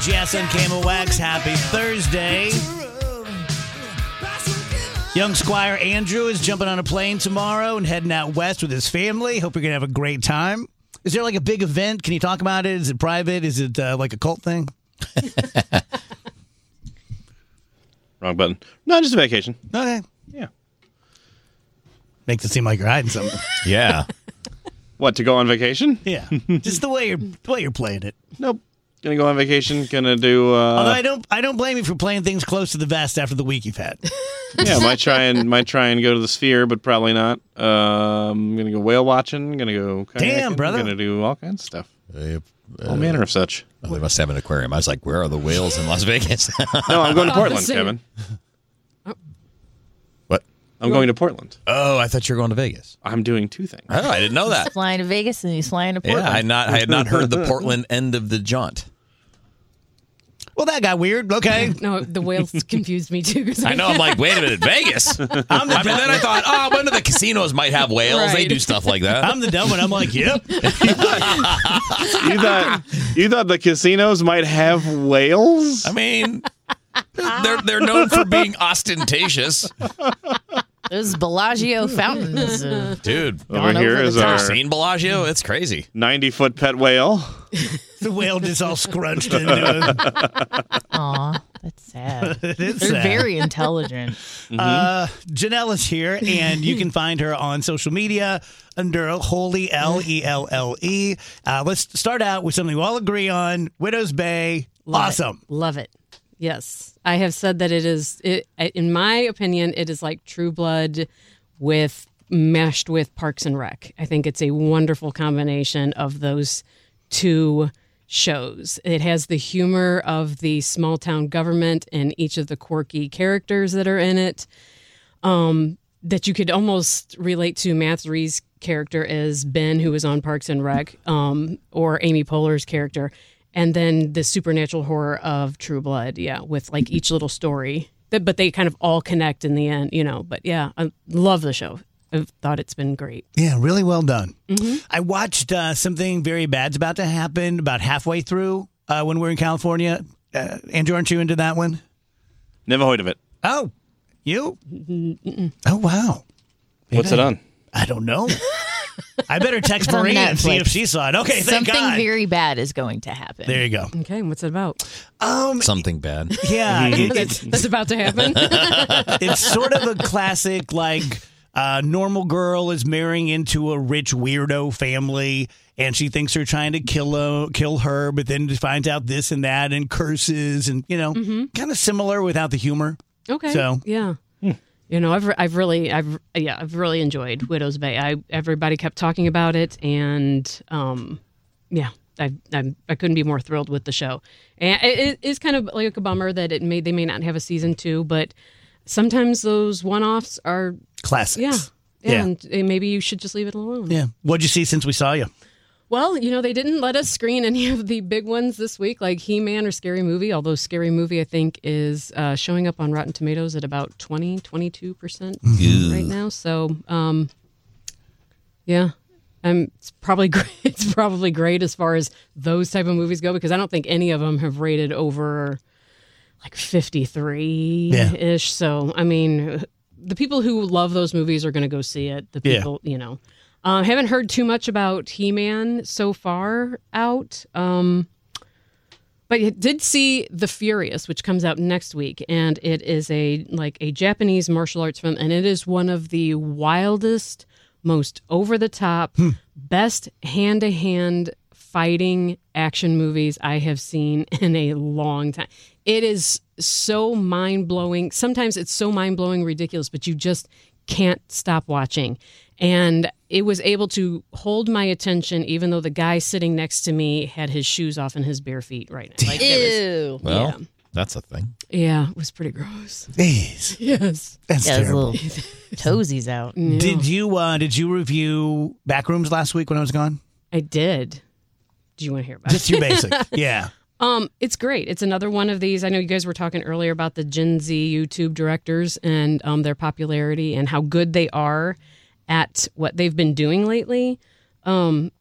Jess on Camel Wax. Happy Thursday. Young Squire Andrew is jumping on a plane tomorrow and heading out west with his family. Hope you're going to have a great time. Is there like a big event? Can you talk about it? Is it private? Is it like a cult thing? Wrong button. No, just a vacation. Okay. Yeah. Makes it seem like you're hiding something. Yeah. What, to go on vacation? Yeah. Just the way you're playing it. Nope. Gonna go on vacation. Gonna do. Although I don't blame you for playing things close to the vest after the week you've had. Yeah, might try and go to the Sphere, but probably not. I'm gonna go whale watching. Gonna go kayaking. Damn, brother. Gonna do all kinds of stuff. All manner of such. Oh, they must have an aquarium. I was like, where are the whales in Las Vegas? No, I'm going to Portland, Kevin. What? I'm going to Portland. Oh, I thought you were going to Vegas. I'm doing two things. Oh, I didn't know that. He's flying to Vegas and he's flying to Portland. Yeah, I had not heard the Portland end of the jaunt. Well, that got weird. Okay. No, the whales confused me too. I know. I'm like, wait a minute, Vegas. Then I thought, oh, one of the casinos might have whales. Right. They do stuff like that. I'm the dumb one. I'm like, yep. You thought the casinos might have whales? I mean, they're known for being ostentatious. Those Bellagio fountains. Dude, Over here over the is top. our seen Bellagio? It's crazy. 90-foot pet whale. The whale just all scrunched into it. Aw, that's sad. It is They're sad. very intelligent. Janelle is here, and you can find her on social media under Holy, L-E-L-L-E. Let's start out with something we all agree on. Widow's Bay. Awesome. Love it. Yes. I have said that in my opinion, it is like True Blood meshed with Parks and Rec. I think it's a wonderful combination of those two shows. It has the humor of the small town government and each of the quirky characters that are in it, that you could almost relate to Matt Reeves' character as Ben, who was on Parks and Rec, or Amy Poehler's character. And then the supernatural horror of True Blood, yeah, with like each little story. But they kind of all connect in the end, But yeah, I love the show. I've thought it's been great. Yeah, really well done. Mm-hmm. I watched something very bad's about to happen about halfway through when we were in California. Andrew, aren't you into that one? Never heard of it. Oh, you? Oh, wow. What's it on? I don't know. I better text It's on Maria and see Netflix. if she saw it. Okay, thank Something God. very bad is going to happen. There you go. Okay, what's it about? Something bad. Yeah, it's That's about to happen. it's sort of a classic, like, normal girl is marrying into a rich weirdo family, and she thinks they're trying to kill her, but then finds out this and that and curses and, kind of similar without the humor. Okay. So- yeah. I've really enjoyed Widow's Bay. Everybody kept talking about it, and I couldn't be more thrilled with the show. And it is kind of like a bummer that they may not have a season 2, but sometimes those one-offs are Classics. yeah. And maybe you should just leave it alone. Yeah. What'd you see since we saw you? Well, they didn't let us screen any of the big ones this week, like He-Man or Scary Movie, although Scary Movie, I think, is showing up on Rotten Tomatoes at about 22% right now. So, yeah, it's probably great. It's probably great as far as those type of movies go, because I don't think any of them have rated over like 53-ish. So, I mean, the people who love those movies are going to go see it. The people, haven't heard too much about He-Man so far out, but I did see The Furious, which comes out next week, and it is a Japanese martial arts film, and it is one of the wildest, most over-the-top, best hand-to-hand fighting action movies I have seen in a long time. It is so mind-blowing. Sometimes it's so mind-blowing, ridiculous, but you just can't stop watching. And it was able to hold my attention, even though the guy sitting next to me had his shoes off and his bare feet right now. Like, Ew. Well, that's a thing. it was pretty gross. Jeez. Yes. That's Yeah, those terrible. little toesies out. Yeah. Did you review Backrooms last week when I was gone? I did. Do you want to hear about Just your basic. Yeah. It's great. It's another one of these. I know you guys were talking earlier about the Gen Z YouTube directors and their popularity and how good they are at what they've been doing lately.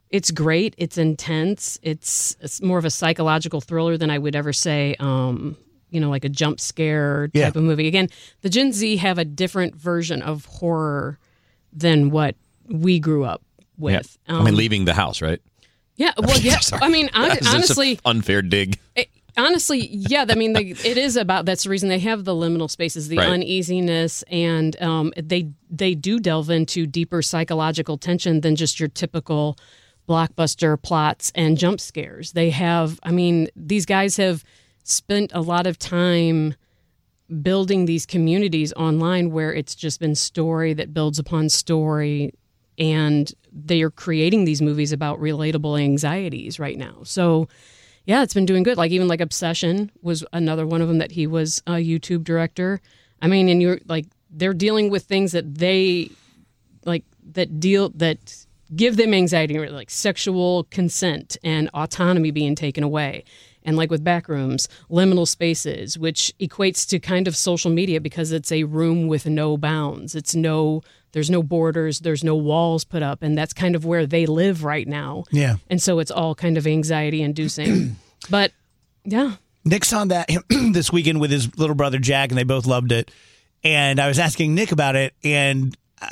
It's great. It's intense. It's more of a psychological thriller than I would ever say, like a jump scare type of movie. Again, the Gen Z have a different version of horror than what we grew up with. Yeah. Leaving the house, right? Yeah. Well, yeah. I mean, honestly, unfair dig. Honestly, yeah. I mean, it is about. That's the reason they have the liminal spaces, the uneasiness, and they do delve into deeper psychological tension than just your typical blockbuster plots and jump scares. They have. I mean, these guys have spent a lot of time building these communities online where it's just been story that builds upon story, and they are creating these movies about relatable anxieties right now. So. Yeah, it's been doing good. Like even like Obsession was another one of them that he was a YouTube director. I mean, and you're like they're dealing with things that they like that give them anxiety, like sexual consent and autonomy being taken away. And like with Backrooms, liminal spaces, which equates to kind of social media because it's a room with no bounds. There's no borders, there's no walls put up, and that's kind of where they live right now. Yeah. And so it's all kind of anxiety inducing. But yeah. Nick saw that this weekend with his little brother Jack, and they both loved it. And I was asking Nick about it, and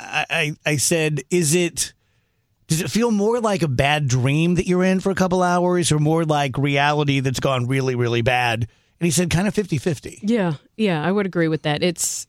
I said, does it feel more like a bad dream that you're in for a couple hours, or more like reality that's gone really, really bad? And he said kind of 50-50. Yeah, I would agree with that. It's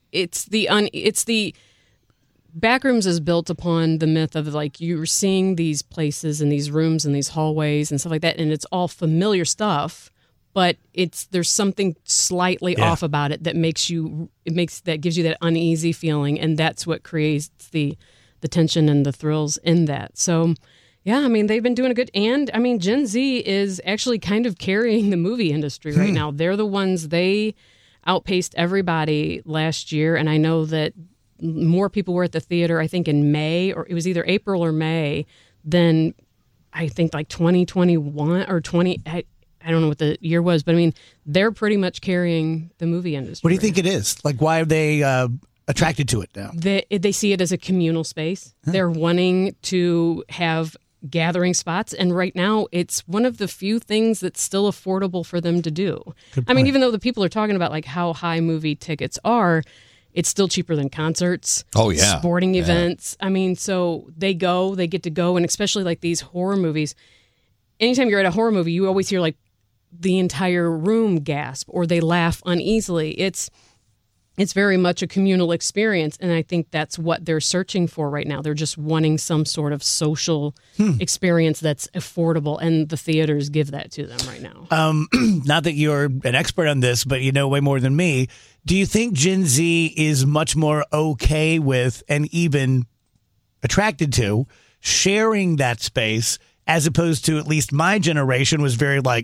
the Backrooms is built upon the myth of like you're seeing these places and these rooms and these hallways and stuff like that, and it's all familiar stuff, but there's something slightly off about it that gives you that uneasy feeling, and that's what creates the tension and the thrills in that. So yeah, I mean they've been doing a good, and I mean Gen Z is actually kind of carrying the movie industry right now. They're the ones, they outpaced everybody last year, and I know that more people were at the theater, I think in May, or it was either April or May, than I think like 2021 or 20. I don't know what the year was, but I mean, they're pretty much carrying the movie industry. What do you think it is? Like, why are they attracted to it now? They see it as a communal space. Huh. They're wanting to have gathering spots, and right now it's one of the few things that's still affordable for them to do. I mean, even though the people are talking about like how high movie tickets are, it's still cheaper than concerts. Oh, yeah. Sporting events. I mean, so they get to go, and especially like these horror movies. Anytime you're at a horror movie, you always hear like the entire room gasp or they laugh uneasily. It's very much a communal experience, and I think that's what they're searching for right now. They're just wanting some sort of social experience that's affordable, and the theaters give that to them right now. Not that you're an expert on this, but you know way more than me. Do you think Gen Z is much more okay with and even attracted to sharing that space, as opposed to at least my generation was very like,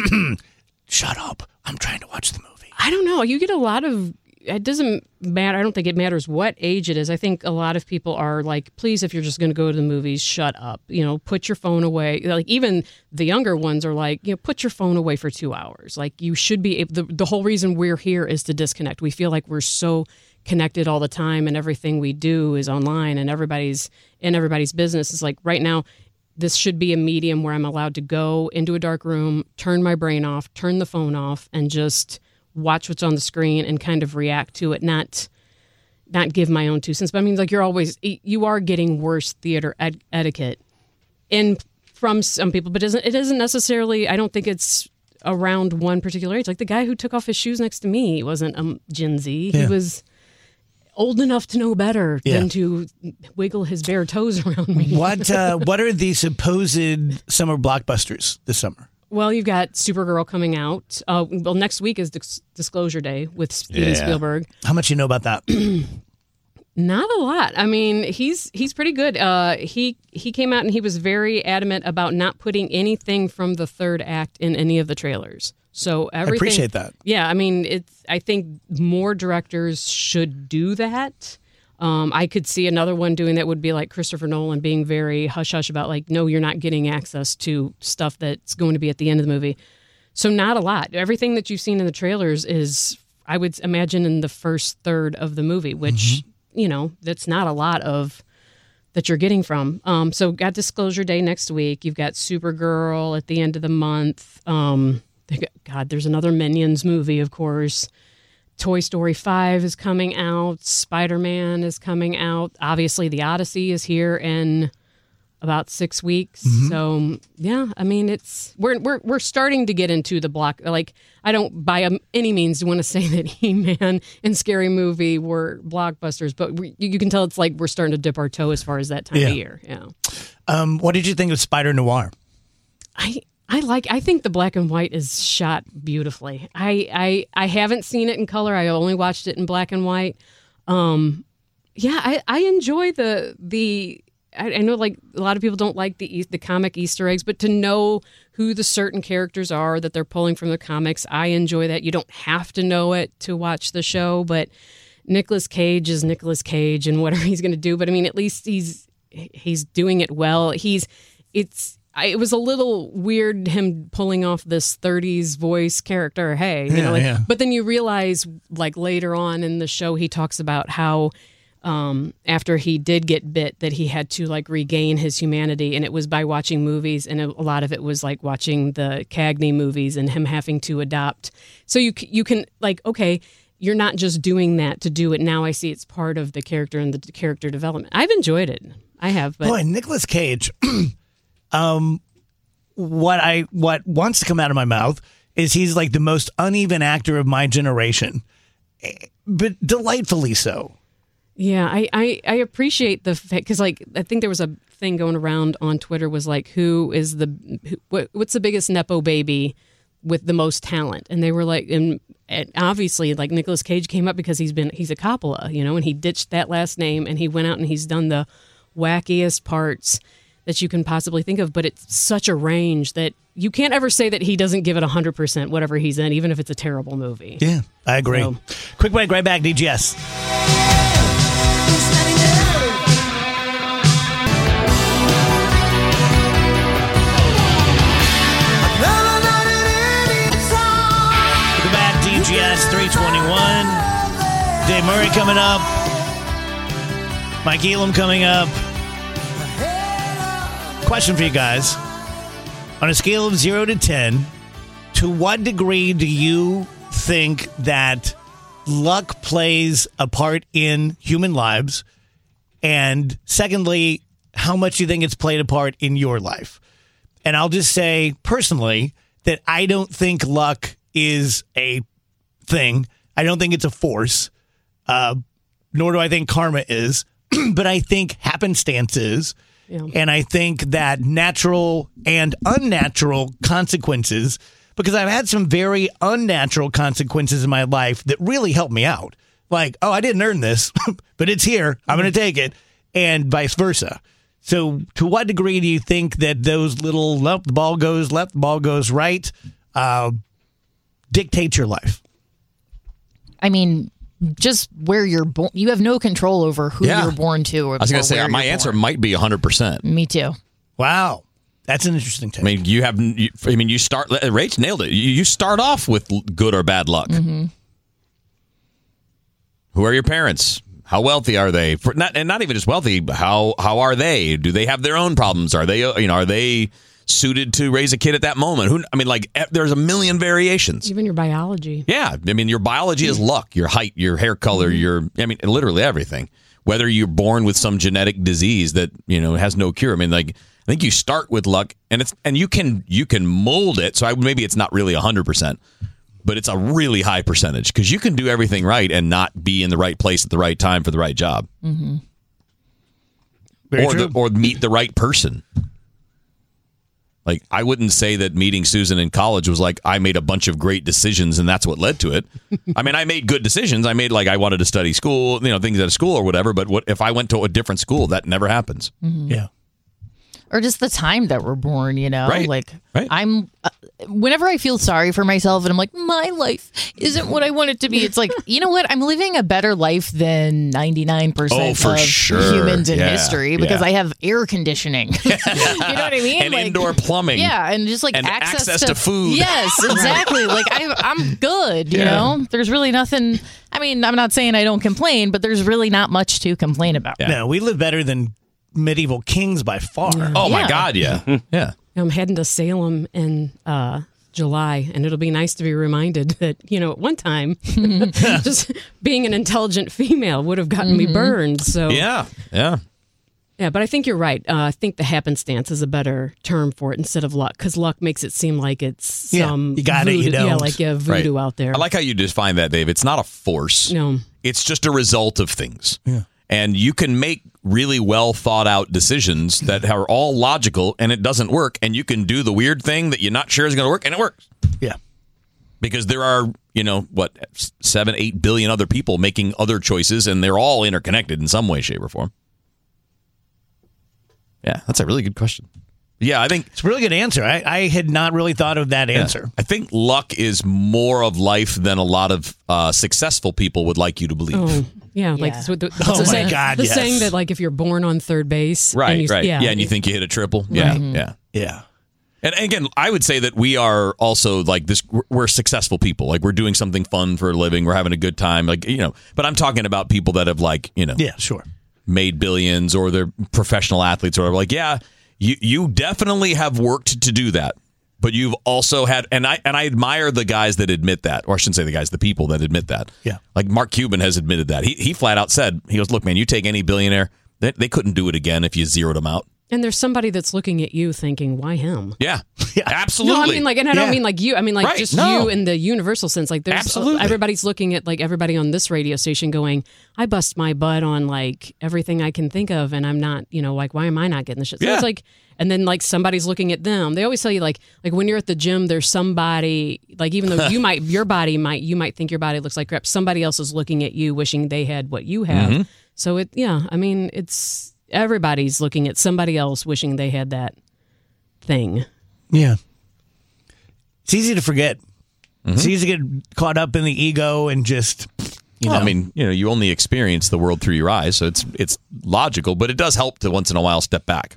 shut up, I'm trying to watch the movie? I don't know. You get a lot of, it doesn't matter. I don't think it matters what age it is. I think a lot of people are like, please, if you're just going to go to the movies, shut up. Put your phone away. Like even the younger ones are like, put your phone away for 2 hours. Like you should be able, the whole reason we're here is to disconnect. We feel like we're so connected all the time, and everything we do is online, and everybody's in everybody's business. It's like right now, this should be a medium where I'm allowed to go into a dark room, turn my brain off, turn the phone off, and just watch what's on the screen and kind of react to it, not give my own 2 cents. But I mean, like you are getting worse theater etiquette from some people, but it isn't necessarily, I don't think it's around one particular age. Like the guy who took off his shoes next to me wasn't a Gen Z. Yeah. He was old enough to know better than to wiggle his bare toes around me. What are the supposed summer blockbusters this summer? Well, you've got Supergirl coming out. Well, next week is Disclosure Day with Steven Spielberg. How much you know about that? Not a lot. I mean, he's pretty good. He came out and he was very adamant about not putting anything from the third act in any of the trailers. So everything. I appreciate that. Yeah, I mean, I think more directors should do that. I could see another one doing that would be like Christopher Nolan being very hush-hush about like, no, you're not getting access to stuff that's going to be at the end of the movie. So not a lot. Everything that you've seen in the trailers is, I would imagine, in the first third of the movie, which, that's not a lot of that you're getting from. So got Disclosure Day next week. You've got Supergirl at the end of the month. There's another Minions movie, of course. Toy Story 5 is coming out. Spider-Man is coming out. Obviously, The Odyssey is here in about 6 weeks. So yeah, I mean, we're starting to get into the block. Like, I don't by any means want to say that He-Man and Scary Movie were blockbusters, but you can tell it's like we're starting to dip our toe as far as that time of year. Yeah. What did you think of Spider Noir? I think the black and white is shot beautifully. I haven't seen it in color. I only watched it in black and white. I enjoy the. I know, like, a lot of people don't like the comic Easter eggs, but to know who the certain characters are that they're pulling from the comics, I enjoy that. You don't have to know it to watch the show, but Nicolas Cage is Nicolas Cage and whatever he's going to do. But I mean, at least he's doing it well. It was a little weird him pulling off this 30s voice character. Hey, But then you realize, like, later on in the show, he talks about how after he did get bit, that he had to, like, regain his humanity, and it was by watching movies, and a lot of it was like watching the Cagney movies and him having to adopt. So you can, like, okay, you're not just doing that to do it. Now I see it's part of the character and the character development. I've enjoyed it. I have. But boy, Nicolas Cage. What wants to come out of my mouth is he's like the most uneven actor of my generation, but delightfully so. Yeah, I appreciate the fact, because, like, I think there was a thing going around on Twitter was like, what's the biggest Nepo baby with the most talent? And they were like, and obviously, like, Nicolas Cage came up because he's a Coppola, and he ditched that last name and he went out and he's done the wackiest parts that you can possibly think of. But it's such a range that you can't ever say that he doesn't give it 100% whatever he's in, even if it's a terrible movie. Yeah, I agree. So, quick break, right back, DGS. DGS 321. Dave Murray coming up. Mike Elam coming up. Question for you guys. On a scale of 0 to 10, to what degree do you think that luck plays a part in human lives? And secondly, how much do you think it's played a part in your life? And I'll just say personally that I don't think luck is a thing. I don't think it's a force, nor do I think karma is, but I think happenstance is. Yeah. And I think that natural and unnatural consequences, because I've had some very unnatural consequences in my life that really helped me out. Like, oh, I didn't earn this, but it's here. I'm going to take it, and vice versa. So to what degree do you think that those little the ball goes left, the ball goes right, dictate your life? I mean, just where you're born. You have no control over who you're born to. Or I was going to say, my answer might be 100%. Me too. Wow. That's an interesting take. I mean, you start, Rach nailed it. You start off with good or bad luck. Mm-hmm. Who are your parents? How wealthy are they? Not even just wealthy. How are they? Do they have their own problems? Are they suited to raise a kid at that moment? There's a million variations. Even your biology. Yeah. I mean, your biology is luck, your height, your hair color, literally everything. Whether you're born with some genetic disease that, has no cure. I mean, like, I think you start with luck and you can mold it. So maybe it's not really 100%, but it's a really high percentage because you can do everything right and not be in the right place at the right time for the right job. Mm-hmm. Or meet the right person. Like, I wouldn't say that meeting Susan in college was like, I made a bunch of great decisions and that's what led to it. I mean, I made good decisions. I made, like, I wanted to study school, things at a school or whatever. But what if I went to a different school? That never happens. Mm-hmm. Yeah. Or just the time that we're born, Right. Like, right. I'm, whenever I feel sorry for myself and I'm like, my life isn't what I want it to be. It's like, you know what? I'm living a better life than 99% of humans in history because I have air conditioning. You know what I mean? And indoor plumbing. Yeah. And just like and access to food. Yes, exactly. Like I'm good, you know? There's really nothing. I mean, I'm not saying I don't complain, but there's really not much to complain about. Yeah. No, we live better than medieval kings by far. Oh my God, yeah. Yeah. I'm heading to Salem in July, and it'll be nice to be reminded that, at one time, just being an intelligent female would have gotten me burned. So Yeah. Yeah, but I think you're right. I think the happenstance is a better term for it instead of luck, because luck makes it seem like it's some you got voodoo, it, you don't. Yeah, like voodoo Right. out there. I like how you define that, Dave. It's not a force. No. It's just a result of things. Yeah. And you can make really well thought out decisions that are all logical, and it doesn't work. And you can do the weird thing that you're not sure is going to work, and it works. Yeah. Because there are, 7, 8 billion other people making other choices, and they're all interconnected in some way, shape, or form. Yeah, that's a really good question. Yeah, I think It's a really good answer. I had not really thought of that answer. I think luck is more of life than a lot of successful people would like you to believe. Oh, yeah, like Yeah. it's what the, Oh the my saying, God, the yes. saying that like if you're born on third base, Right, and you, right. yeah, And you think you hit a triple. Yeah, Right. yeah. Yeah. And again, I would say that we are also like this. We're successful people. Like we're doing something fun for a living. We're having a good time. Like But I'm talking about people that have Yeah, sure. made billions, or they're professional athletes, or whatever. Like, yeah, you definitely have worked to do that. But you've also had, and I admire the guys that admit that, or I shouldn't say the guys, the people that admit that. Yeah. Like Mark Cuban has admitted that. He flat out said, he goes, look, man, you take any billionaire, they couldn't do it again if you zeroed them out. and there's somebody that's looking at you thinking, why him? Yeah, Yeah. absolutely. No, I mean, like, and I don't mean like you. I mean, like, Right, just no. you in the universal sense. Like, there's Absolutely. everybody's looking at like everybody on this radio station going, I bust my butt on like everything I can think of, and I'm not, like, why am I not getting the shit? So Yeah. it's like, and then like somebody's looking at them. They always tell you like when you're at the gym, there's somebody like even though you might think your body looks like crap, somebody else is looking at you, wishing they had what you have. Mm-hmm. So I mean, it's everybody's looking at somebody else, wishing they had that thing. Yeah. It's easy to forget. It's easy to get caught up in the ego and just, Well, I mean, you only experience the world through your eyes, so it's logical, but it does help to once in a while step back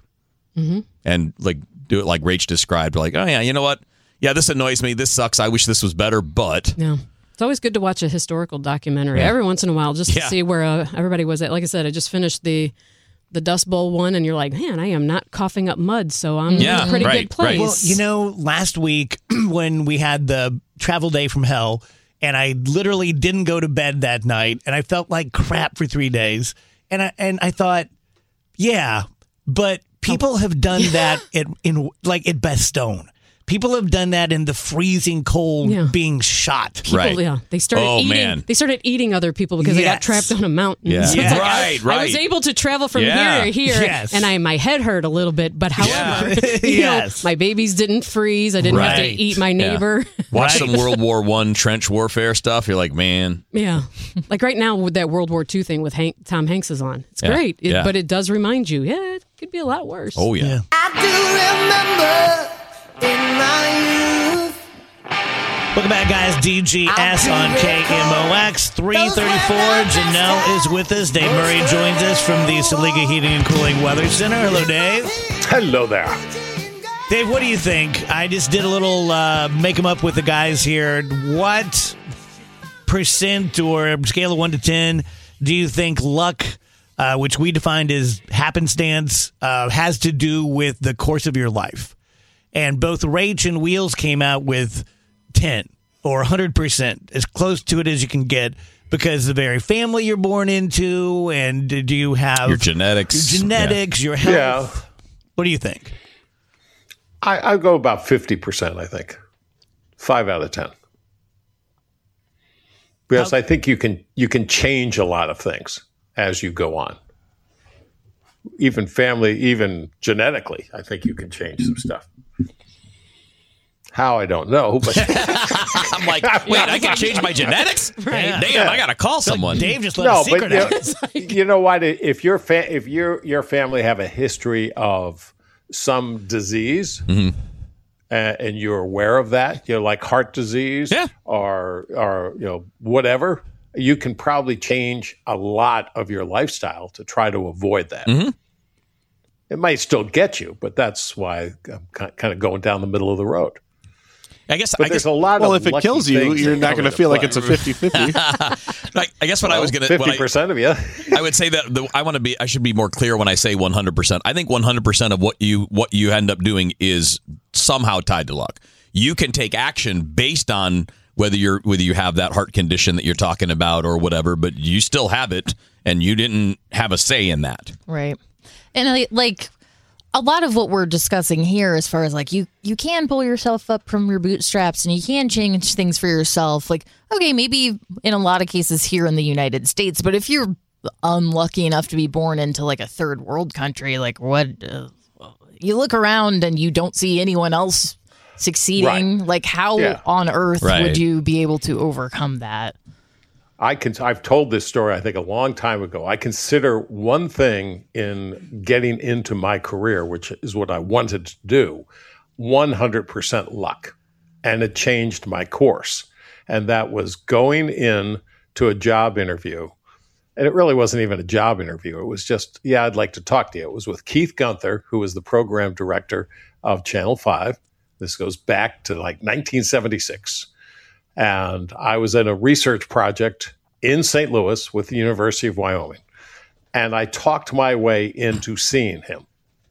and like do it like Rach described. Like, oh yeah, you know what? Yeah, this annoys me. This sucks. I wish this was better, but Yeah. It's always good to watch a historical documentary every once in a while just to Yeah. see where everybody was at. Like I said, I just finished the Dust Bowl one, and you're like, man, I am not coughing up mud, so I'm in a pretty right, good place. right. well, last week when we had the travel day from hell, and I literally didn't go to bed that night, and I felt like crap for 3 days, and I thought, yeah, but people have done that at Bastogne. People have done that in the freezing cold, Yeah. being shot. People, Right. yeah, they started Oh, eating. man. They started eating other people because they got Yes. trapped on a mountain. Yeah. So it's like, Yes. Right, I was right. able to travel from Yeah. here to here, Yes. and my head hurt a little bit. But however, Yes. my babies didn't freeze. I didn't have to Right. eat my neighbor. watch Right. some World War I trench warfare stuff. You're like, man, Yeah, like right now with that World War II thing with Tom Hanks is on. It's Yeah. great, Yeah. but it does remind you, it could be a lot worse. oh yeah. Yeah. I do remember in my youth. Welcome back, guys. DGS on KMOX 334. Janelle is with us. Dave Murray joins us from the Saliga Heating and Cooling Weather Center. Hello, Dave. Hello there. Dave, what do you think? I just did a little make 'em up with the guys here. What percent or scale of 1 to 10 do you think luck, which we defined as happenstance, has to do with the course of your life? And both Rach and Wheels came out with 10 or 100%, as close to it as you can get, because the very family you're born into, and do you have Your genetics. your health? Yeah. What do you think? I go about 50%, I think. 5 out of 10. Because I think you can change a lot of things as you go on. Even family, even genetically, I think you can change some stuff. How, I don't know, but I'm like, wait, I can change my genetics? Right. Damn, I gotta call someone. Dave just let no, a secret but out. you know what? If your family have a history of some disease, and you're aware of that, like heart disease, Yeah. or whatever, you can probably change a lot of your lifestyle to try to avoid that. It might still get you, but that's why I'm kind of going down the middle of the road. I guess there's a lot well, of if it kills you, you're not going to feel like it's a 50-50. I guess what I was going to 50% of you. I would say that I should be more clear when I say 100%. I think 100% of what you end up doing is somehow tied to luck. You can take action based on whether you have that heart condition that you're talking about or whatever, but you still have it and you didn't have a say in that. Right. And like a lot of what we're discussing here, as far as like you can pull yourself up from your bootstraps and you can change things for yourself. Like, okay, maybe in a lot of cases here in the United States, but if you're unlucky enough to be born into like a third world country, like what you look around and you don't see anyone else succeeding. Right. Like how on earth would you be able to overcome that? I've told this story, I think, a long time ago. I consider one thing in getting into my career, which is what I wanted to do, 100% luck. And it changed my course. And that was going in to a job interview. And it really wasn't even a job interview. It was just, I'd like to talk to you. It was with Keith Gunther, who was the program director of Channel 5. This goes back to like 1976. And I was in a research project in St. Louis with the University of Wyoming. And I talked my way into seeing him.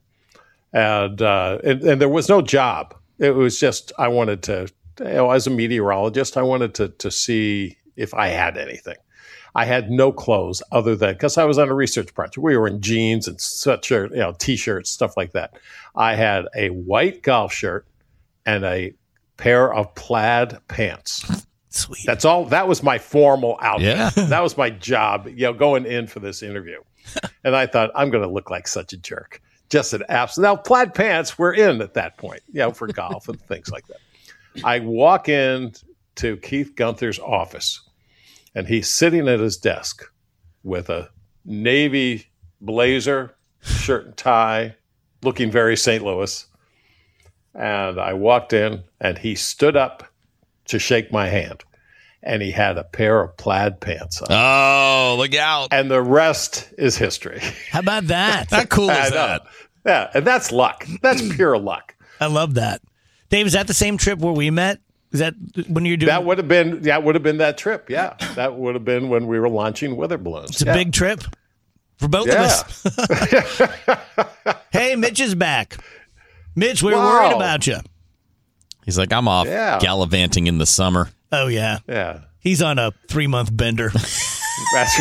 And there was no job. It was just, I wanted to, as a meteorologist, I wanted to see if I had anything. I had no clothes other than, because I was on a research project. We were in jeans and sweatshirt, T-shirts, stuff like that. I had a white golf shirt and a pair of plaid pants. Sweet. That's all. That was my formal outfit. Yeah. That was my job, going in for this interview. And I thought, I'm going to look like such a jerk. Just an absolute. Now, plaid pants were in at that point, for golf and things like that. I walk in to Keith Gunther's office, and he's sitting at his desk with a navy blazer, shirt and tie, looking very St. Louis. And I walked in, and he stood up to shake my hand. And he had a pair of plaid pants on. Oh, look out. And the rest is history. How about that? How cool is that? Yeah, and that's luck. That's pure luck. I love that. Dave, is that the same trip where we met? Is that when you're doing? That would have been that trip. Yeah, that would have been when we were launching weather balloons. It's a big trip for both of us. Hey, Mitch is back. Mitch, we were worried about you. He's like, I'm off gallivanting in the summer. Oh, yeah. Yeah. He's on a 3-month bender. That's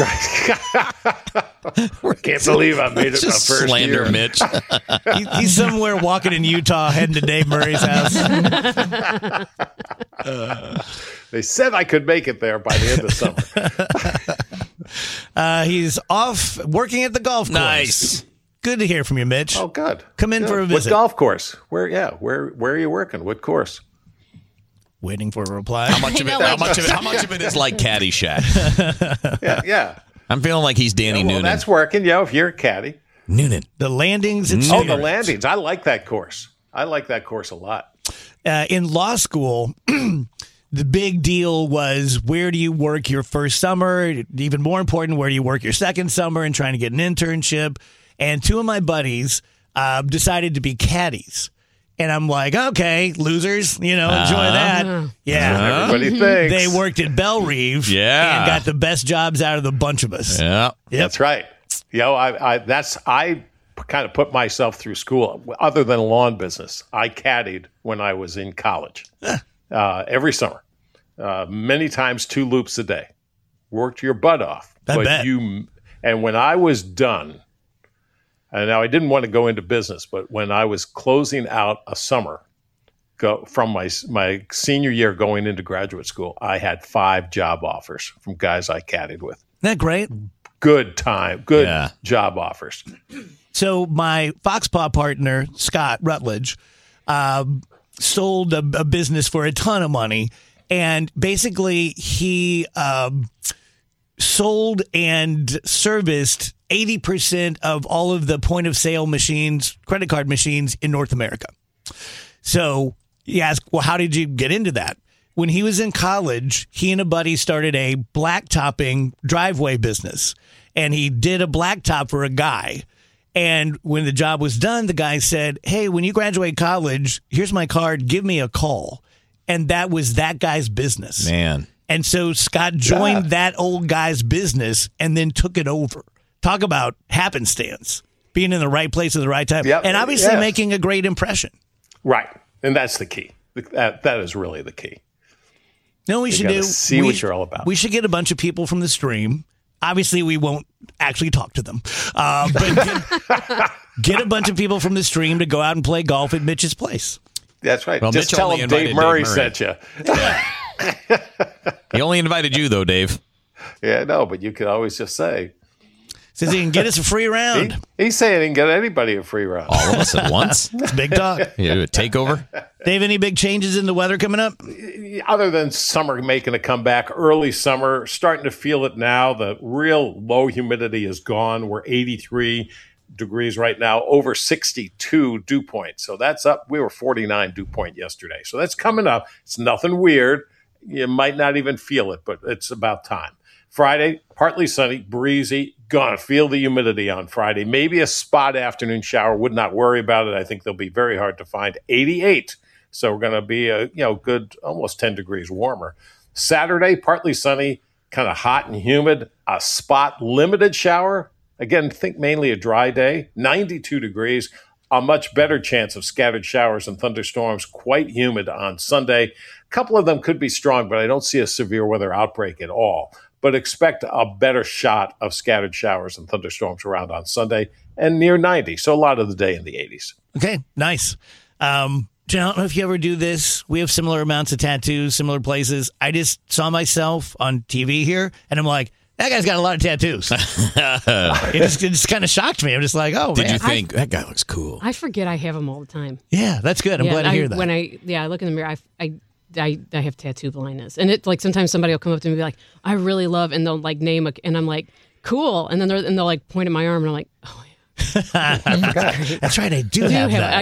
right. Can't believe I made it my first slander year. Mitch. He's somewhere walking in Utah heading to Dave Murray's house. They said I could make it there by the end of summer. He's off working at the golf course. Nice. Good to hear from you, Mitch. Oh, good. Come in for a visit. What golf course? Where are you working? What course? Waiting for a reply. How much of it is like Caddyshack? Yeah. I'm feeling like he's Danny Noonan. That's working. If you're a caddy. Noonan. The landings. And the landings. I like that course. I like that course a lot. In law school, the big deal was where do you work your first summer? Even more important, where do you work your second summer and trying to get an internship? And two of my buddies decided to be caddies. And I'm like, okay, losers, enjoy that. Yeah. Everybody thinks. They worked at Bell Reeve and got the best jobs out of the bunch of us. Yeah. Yep. That's right. I kind of put myself through school. Other than lawn business, I caddied when I was in college every summer. Many times 2 loops a day. Worked your butt off. I bet. And when I was done, and now I didn't want to go into business, but when I was closing out a summer from my senior year going into graduate school, I had 5 job offers from guys I caddied with. Isn't that great? Good job offers. So my Foxpaw partner, Scott Rutledge, sold a business for a ton of money. And basically he sold and serviced 80% of all of the point of sale machines, credit card machines in North America. So you ask, well, how did you get into that? When he was in college, he and a buddy started a blacktopping driveway business. And he did a blacktop for a guy. And when the job was done, the guy said, hey, when you graduate college, here's my card. Give me a call. and that was that guy's business. Man. And so Scott joined that old guy's business and then took it over. Talk about happenstance, being in the right place at the right time, and obviously making a great impression. Right, and that's the key. That is really the key. No, we should do. See what you're all about. We should get a bunch of people from the stream. Obviously, we won't actually talk to them, but get a bunch of people from the stream to go out and play golf at Mitch's place. That's right. Well, just Mitch tell them Dave Murray sent you. He only invited you, though, Dave. Yeah, no, but you could always just say. Says he can get us a free round. He's saying he can get anybody a free round. All of us at once? It's big talk. You do a takeover? Dave, any big changes in the weather coming up? Other than summer making a comeback, early summer, starting to feel it now. The real low humidity is gone. We're 83 degrees right now, over 62 dew point. So that's up. We were 49 dew point yesterday. So that's coming up. It's nothing weird. You might not even feel it, but it's about time. Friday, partly sunny, breezy. Gonna feel the humidity on Friday. Maybe a spot afternoon shower. Would not worry about it. I think they'll be very hard to find. 88. So we're going to be a good almost 10 degrees warmer. Saturday, partly sunny, kind of hot and humid. A spot limited shower. Again, think mainly a dry day. 92 degrees. A much better chance of scattered showers and thunderstorms. Quite humid on Sunday. A couple of them could be strong, but I don't see a severe weather outbreak at all. But expect a better shot of scattered showers and thunderstorms around on Sunday and near 90. So a lot of the day in the 80s. Okay, nice. Jen, I don't know if you ever do this. We have similar amounts of tattoos, similar places. I just saw myself on TV here, and I'm like, that guy's got a lot of tattoos. it just kind of shocked me. I'm just like, oh, Did man. you think, that guy looks cool? I forget I have them all the time. Yeah, that's good. I'm glad to hear that. When I look in the mirror, I have tattoo blindness, and it's like sometimes somebody will come up to me and be like, "I really love," and they'll like name a, and I'm like, "Cool," and then they'll like point at my arm, and I'm like, "Oh yeah, that's right, I do have that."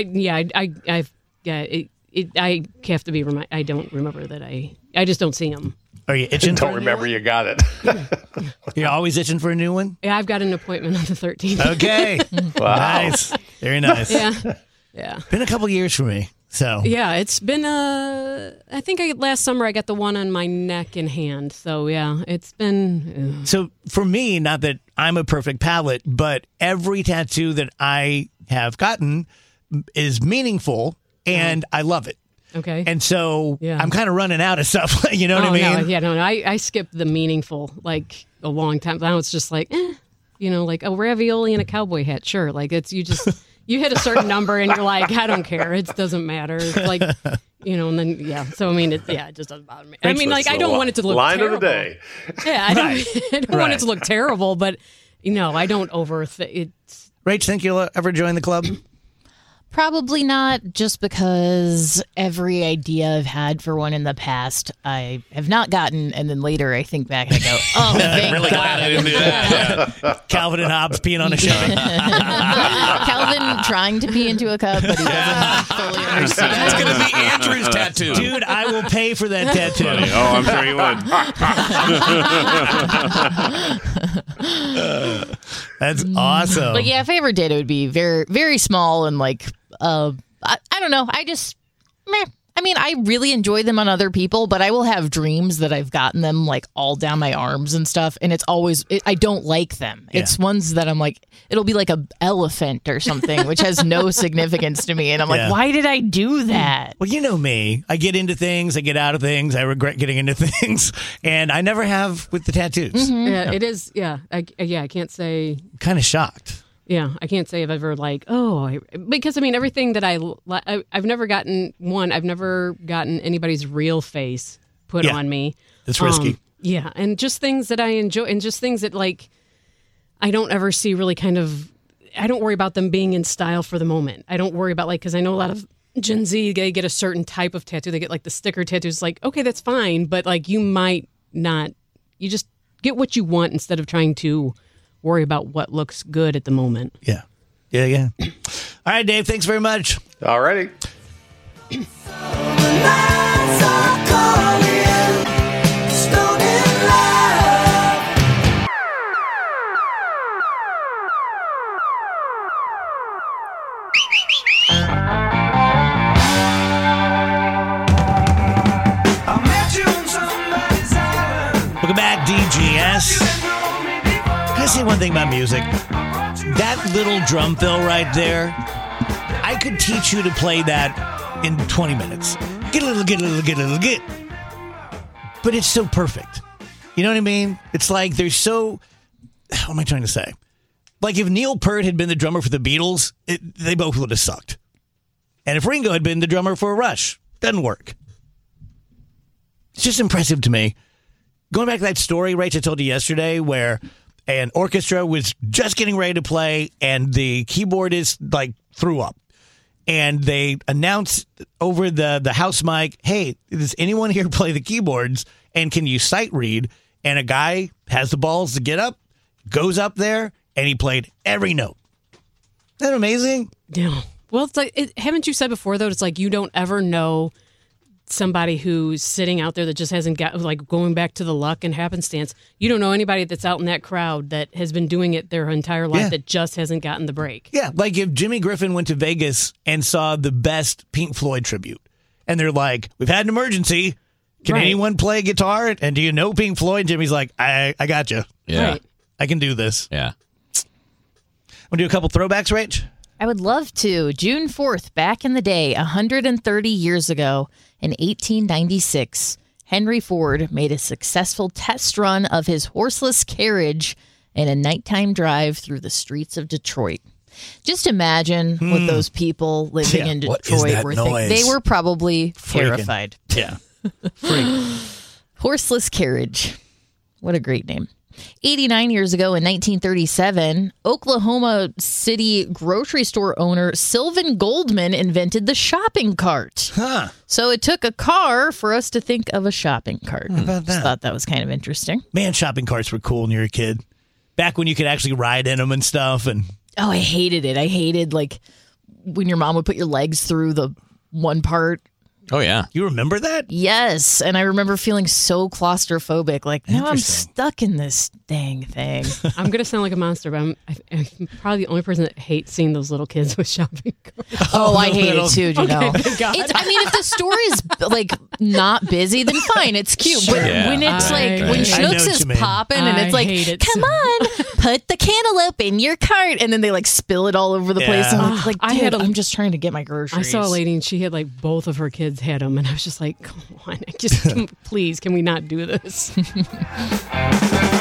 I have to be reminded. I don't remember that. I just don't see them. Are you itching? Don't remember you got it. You're always itching for a new one? Yeah, I've got an appointment on the 13th. Okay, Wow. Nice, very nice. Yeah. Been a couple years for me. So yeah, it's been I think last summer I got the one on my neck and hand. So yeah, it's been. So for me, not that I'm a perfect palate, but every tattoo that I have gotten is meaningful, and I love it. Okay. And so I'm kind of running out of stuff. You know what I mean? No. I skipped the meaningful like a long time. Now it's just like, like a ravioli and a cowboy hat. Sure, like it's you just. You hit a certain number and you're like, I don't care. It doesn't matter. It's like, and then, So, I mean, it just doesn't bother me. I mean, like, I don't want it to look line terrible. of the day. Yeah, I don't want it to look terrible, but, I don't overthink it. Rach, think you'll ever join the club? Probably not, just because every idea I've had for one in the past, I have not gotten, and then later I think back and I go, oh, thank I'm really God. glad I didn't do that. Yeah. Calvin and Hobbes peeing on a shelf. Calvin trying to pee into a cup, but he doesn't fully understand. That's going to be Andrew's tattoo. Dude, I will pay for that tattoo. Oh, I'm sure you would. That's awesome. But yeah, favorite data would be very, very small and like, I don't know. I just, meh. I mean, I really enjoy them on other people, but I will have dreams that I've gotten them like all down my arms and stuff. And it's always, I don't like them. Yeah. It's ones that I'm like, it'll be like a elephant or something, which has no significance to me. And I'm like, why did I do that? Well, you know me. I get into things. I get out of things. I regret getting into things. And I never have with the tattoos. Mm-hmm. Yeah, it is. Yeah. I can't say. Kind of shocked. Yeah, I can't say I've ever because I mean everything that I've never gotten anybody's real face put on me. It's risky. Yeah, and just things that I enjoy, and just things that like I don't ever see really kind of. I don't worry about them being in style for the moment. I don't worry about because I know a lot of Gen Z, they get a certain type of tattoo. They get like the sticker tattoos. Like, okay, that's fine, but like you might not. You just get what you want instead of trying to worry about what looks good at the moment. Yeah. All right, Dave, thanks very much. All righty. say one thing about music? That little drum fill right there, I could teach you to play that in 20 minutes. Get a little, get a little, get a little, get. But it's so perfect. You know what I mean? It's like there's so... What am I trying to say? Like if Neil Peart had been the drummer for the Beatles, they both would have sucked. And if Ringo had been the drummer for Rush, doesn't work. It's just impressive to me. Going back to that story, Rach, I told you yesterday, where an orchestra was just getting ready to play and the keyboardist like threw up. And they announced over the house mic, hey, does anyone here play the keyboards? And can you sight read? And a guy has the balls to get up, goes up there, and he played every note. Isn't that amazing? Yeah. Well, it's like, haven't you said before, though, it's like you don't ever know somebody who's sitting out there that just hasn't got, like going back to the luck and happenstance. You don't know anybody that's out in that crowd that has been doing it their entire life that just hasn't gotten the break. Yeah, like if Jimmy Griffin went to Vegas and saw the best Pink Floyd tribute, and they're like, we've had an emergency. Can anyone play guitar? And do you know Pink Floyd? Jimmy's like, I got you. Yeah. Right. I can do this. Yeah. Want to do a couple throwbacks, Rach? I would love to. June 4th, back in the day, 130 years ago, in 1896, Henry Ford made a successful test run of his horseless carriage in a nighttime drive through the streets of Detroit. Just imagine what those people living in Detroit were thinking. They were probably terrified. Yeah. Freak. Horseless carriage. What a great name. 89 years ago in 1937, Oklahoma City grocery store owner Sylvan Goldman invented the shopping cart. Huh. So it took a car for us to think of a shopping cart. How about that? Just thought that was kind of interesting. Man, shopping carts were cool when you were a kid. Back when you could actually ride in them and stuff. And Oh, I hated it. I hated like when your mom would put your legs through the one part. Oh, yeah. You remember that? Yes. And I remember feeling so claustrophobic. Like, now I'm stuck in this dang thing. I'm going to sound like a monster, but I'm probably the only person that hates seeing those little kids with shopping carts. Oh, I hate it too, you know. Thank God. I mean, if the store is like not busy, then fine, it's cute. But when it's like, when Schnucks is popping and it's like, come on, put the cantaloupe in your cart. And then they like spill it all over the place. And I'm like, dude, I'm just trying to get my groceries. I saw a lady and she had like both of her kids had them. And I was just like, come on, please, can we not do this?